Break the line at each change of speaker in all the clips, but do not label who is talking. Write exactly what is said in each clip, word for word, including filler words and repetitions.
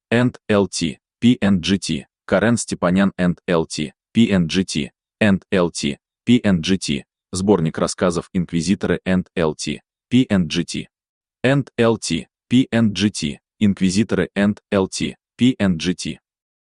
энд эл ти, пи энд джи ти, Карен Степанян энд эл ти, пи энд джи ти, энд эл ти, пи энд джи ти, сборник рассказов Инквизиторы энд эл ти, пи энд джи ти, энд эл ти, пи энд джи ти, Инквизиторы энд эл ти, пи энд джи ти.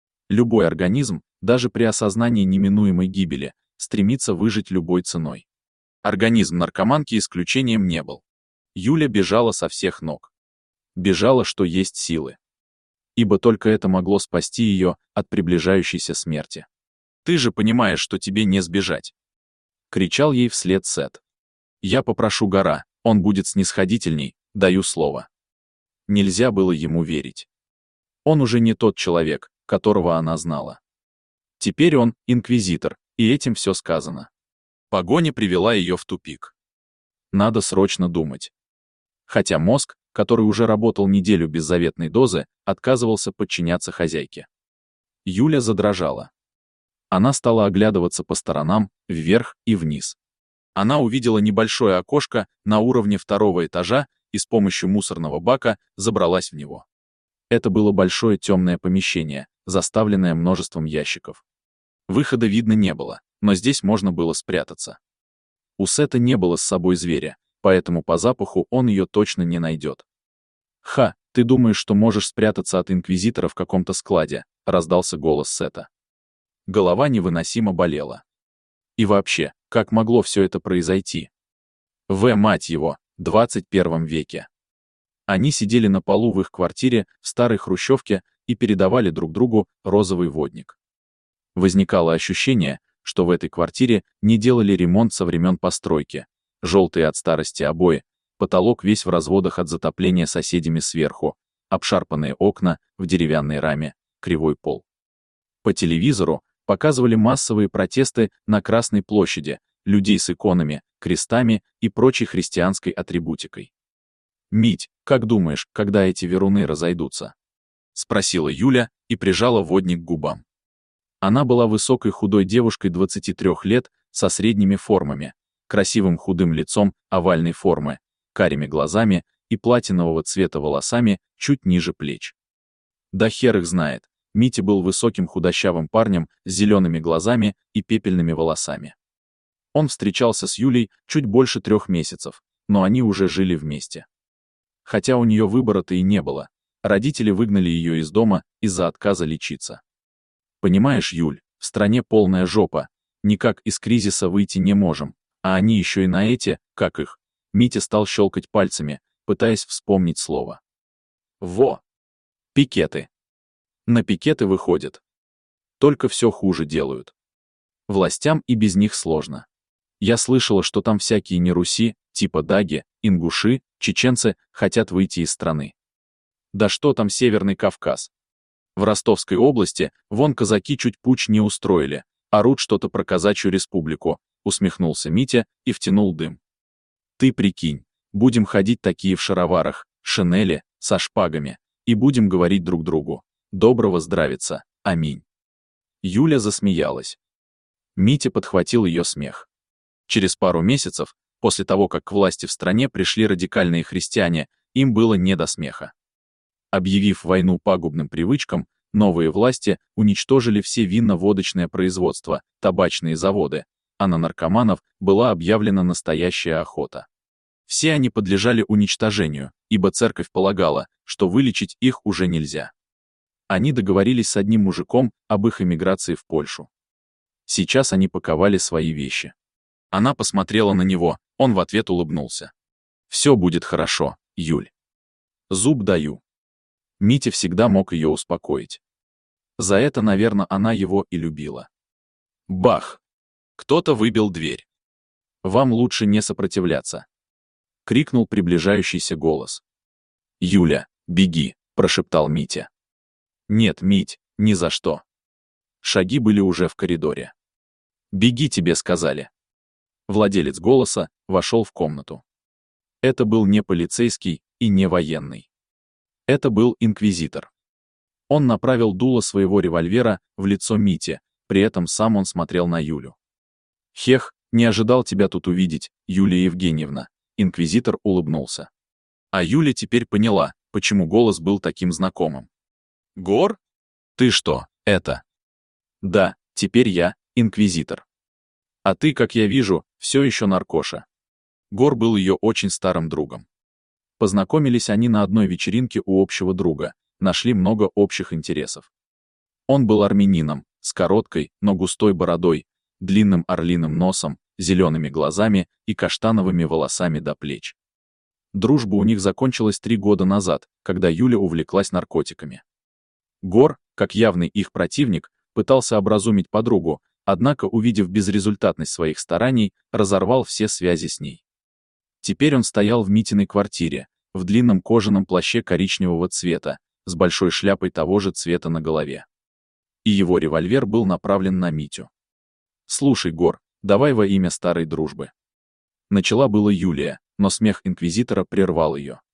Любой организм, даже при осознании неминуемой гибели, стремится выжить любой ценой. Организм наркоманки исключением не был. Юля бежала со всех ног. Бежала, что есть силы. Ибо только это могло спасти ее от приближающейся смерти. «Ты же понимаешь, что тебе не сбежать!» — кричал ей вслед Сет. «Я попрошу Гора, он будет снисходительней, даю слово». Нельзя было ему верить. Он уже не тот человек, которого она знала. Теперь он инквизитор, и этим все сказано. Погоня привела ее в тупик. Надо срочно думать. Хотя мозг, который уже работал неделю без заветной дозы, отказывался подчиняться хозяйке. Юля задрожала. Она стала оглядываться по сторонам, вверх и вниз. Она увидела небольшое окошко на уровне второго этажа и с помощью мусорного бака забралась в него. Это было большое темное помещение, заставленное множеством ящиков. Выхода видно не было, но здесь можно было спрятаться. У Сета не было с собой зверя, поэтому по запаху он ее точно не найдет. «Ха, ты думаешь, что можешь спрятаться от инквизитора в каком-то складе?» — раздался голос Сета. Голова невыносимо болела. И вообще, как могло все это произойти? В, мать его, двадцать первом веке. Они сидели на полу в их квартире в старой хрущевке и передавали друг другу розовый водник. Возникало ощущение, что в этой квартире не делали ремонт со времен постройки. Желтые от старости обои, потолок весь в разводах от затопления соседями сверху, обшарпанные окна в деревянной раме, кривой пол. По телевизору показывали массовые протесты на Красной площади, людей с иконами, крестами и прочей христианской атрибутикой. «Мить, как думаешь, когда эти веруны разойдутся?» — спросила Юля и прижала водник к губам. Она была высокой худой девушкой двадцати трёх лет со средними формами, красивым худым лицом овальной формы, карими глазами и платинового цвета волосами чуть ниже плеч. Да хер их знает, Митя был высоким худощавым парнем с зелеными глазами и пепельными волосами. Он встречался с Юлей чуть больше трех месяцев, но они уже жили вместе. Хотя у нее выбора-то и не было, родители выгнали ее из дома из-за отказа лечиться. Понимаешь, Юль, в стране полная жопа, никак из кризиса выйти не можем, а они еще и на эти, как их, Митя стал щелкать пальцами, пытаясь вспомнить слово. Во! Пикеты. На пикеты выходят. Только все хуже делают. Властям и без них сложно. Я слышала, что там всякие неруси, типа даги, ингуши, чеченцы, хотят выйти из страны. Да что там Северный Кавказ? В Ростовской области вон казаки чуть путч не устроили, орут что-то про казачью республику, усмехнулся Митя и втянул дым. Ты прикинь, будем ходить такие в шароварах, шинели, со шпагами, и будем говорить друг другу: доброго здравица, аминь. Юля засмеялась. Митя подхватил ее смех. Через пару месяцев, после того, как к власти в стране пришли радикальные христиане, им было не до смеха. Объявив войну пагубным привычкам, новые власти уничтожили все винно-водочное производство, табачные заводы, а на наркоманов была объявлена настоящая охота. Все они подлежали уничтожению, ибо церковь полагала, что вылечить их уже нельзя. Они договорились с одним мужиком об их эмиграции в Польшу. Сейчас они паковали свои вещи. Она посмотрела на него, он в ответ улыбнулся. «Все будет хорошо, Юль. Зуб даю». Митя всегда мог ее успокоить. За это, наверное, она его и любила. Бах! Кто-то выбил дверь. «Вам лучше не сопротивляться», — крикнул приближающийся голос. «Юля, беги», — прошептал Митя. «Нет, Мить, ни за что». Шаги были уже в коридоре. «Беги, тебе сказали». Владелец голоса вошел в комнату. Это был не полицейский и не военный. Это был инквизитор. Он направил дуло своего револьвера в лицо Мите, при этом сам он смотрел на Юлю. «Хех, не ожидал тебя тут увидеть, Юлия Евгеньевна», — инквизитор улыбнулся. А Юля теперь поняла, почему голос был таким знакомым. Гор? Ты что, это? Да, теперь я инквизитор. А ты, как я вижу, все еще наркоша. Гор был ее очень старым другом. Познакомились они на одной вечеринке у общего друга, нашли много общих интересов. Он был армянином, с короткой, но густой бородой, длинным орлиным носом, зелеными глазами и каштановыми волосами до плеч. Дружба у них закончилась три года назад, когда Юля увлеклась наркотиками. Гор, как явный их противник, пытался образумить подругу, однако, увидев безрезультатность своих стараний, разорвал все связи с ней. Теперь он стоял в Митиной квартире, в длинном кожаном плаще коричневого цвета, с большой шляпой того же цвета на голове. И его револьвер был направлен на Митю. «Слушай, Гор, давай во имя старой дружбы». Начала было Юлия, но смех инквизитора прервал ее.